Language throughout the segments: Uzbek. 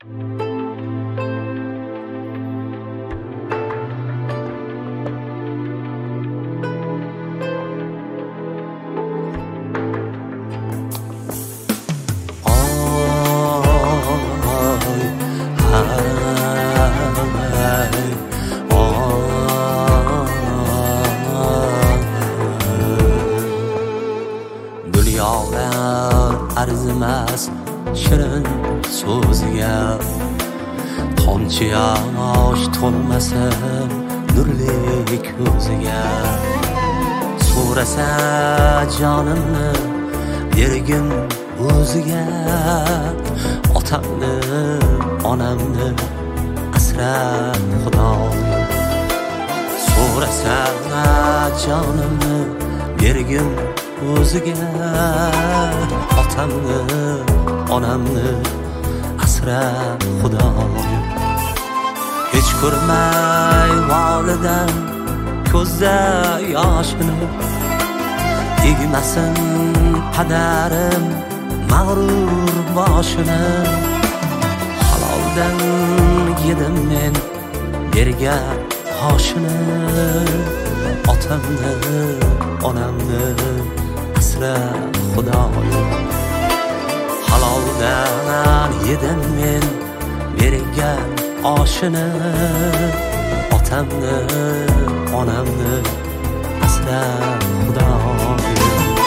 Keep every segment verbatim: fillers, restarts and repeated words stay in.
arzimas shirin so'ziga tomchi yosh to'lmasin nurli ko'ziga so'rasa jonimni bergin o'ziga otamni onamni asra xudoyim so'rasa jonimni bergin o'ziga otamni onamni asra xudoyim hech ko'rmay volidam ko'zda yoshini egmasin padarim mag'rur boshini haloldan yedim men bergan oshini otamni onamni asra xudoyim haloldan yedim men bergan oshini otamni onamni asra xudoyim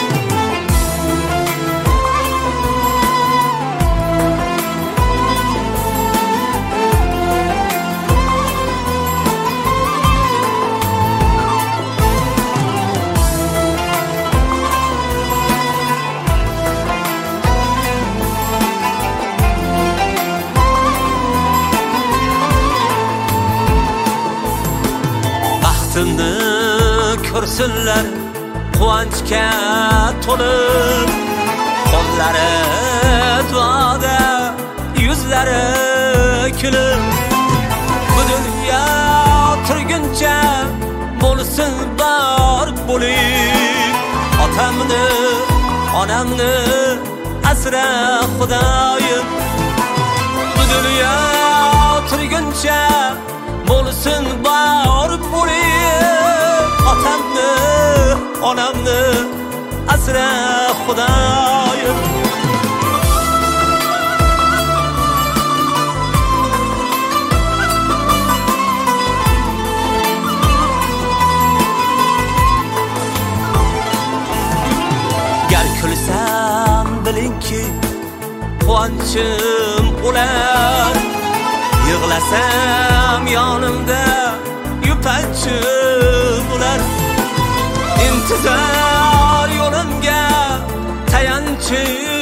baxtimni ko'rsinlar quvonchga to'lib qo'llari duoda yuzlari kulib bu dunyo turguncha bo'lsin bor bo'lib otamni onamni asra xudoyim bu dunyo turguncha bo'lsin bor bo'lib otamni onamni asra xudoyim gar kulsam bilingki quvonchim o'lar yig'lasam yonimda yupanchi bo'lar intizor yo'limga tayanchi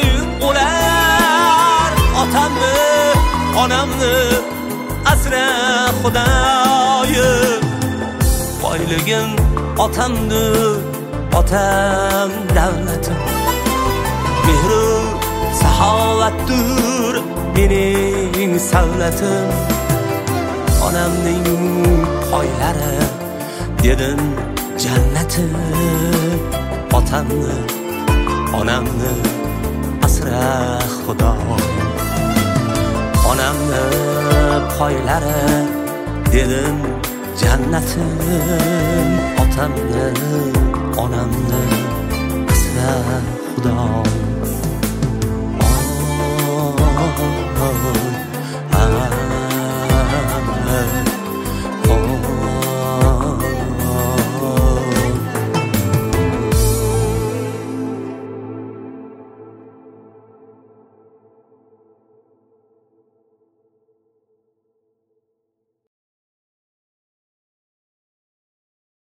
bo'lar otamni onamni asra xudoyim boyligim otamni otam davlatim mehru saxovatdir mening savlatim onamning poylari dedim jannatim otamni onamni asra xudoyim onamni poylari dedim jannatim otamni onamni asra xudoyim